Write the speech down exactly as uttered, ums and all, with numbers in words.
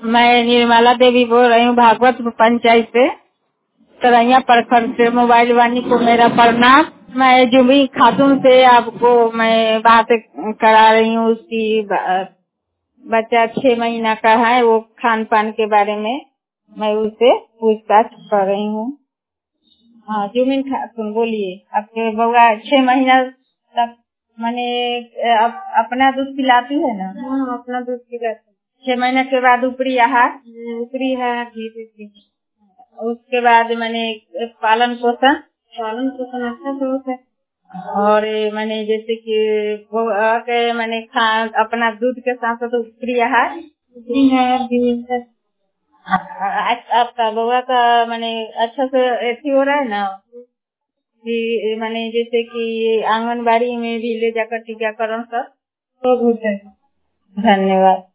मैं निर्मला देवी बोल रही हूँ भागवत पंचायत से, सरैया प्रखंड से। मोबाइल वानी को मेरा प्रणाम। मैं जुबी खातून से आपको मैं बात करा रही हूँ। उसकी ब- बच्चा छह महीना का है, वो खान पान के बारे में मैं उससे पूछताछ कर रही हूँ। हाँ जुबिन खातून बोलिए। आपके बउआ छह महीना तक मैंने अप, अपना दूध पिलाती है ना? हाँ अपना दूध पिलाती। छह महीने के बाद ऊपरी आहार ऊपरी है घी देती। उसके बाद मैंने पालन पोषण पालन पोषण अच्छा से होता है। और मैंने जैसे कि वो के मैंने खा अपना दूध के साथ साथ ऊपरी आहार ऊपरी है। आपका बउआ का मैंने अच्छा से ऐसी हो रहा है ना कि मैंने जैसे कि आंगनबाड़ी में भी ले जाकर टीकाकरण सब। तो धन्यवाद।